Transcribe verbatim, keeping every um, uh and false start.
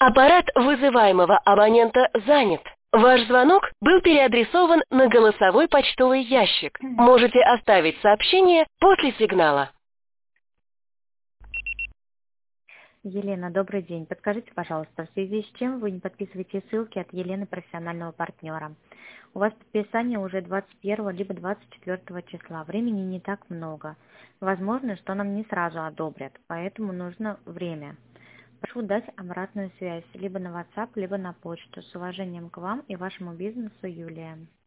Аппарат вызываемого абонента занят. Ваш звонок был переадресован на голосовой почтовый ящик. Можете оставить сообщение после сигнала. Елена, добрый день. Подскажите, пожалуйста, в связи с чем вы не подписываете ссылки от Елены, профессионального партнера? У вас подписание уже двадцать первого либо двадцать четвёртого числа. Времени не так много. Возможно, что нам не сразу одобрят, поэтому нужно время. Прошу дать обратную связь либо на WhatsApp, либо на почту. С уважением к вам и вашему бизнесу, Юлия.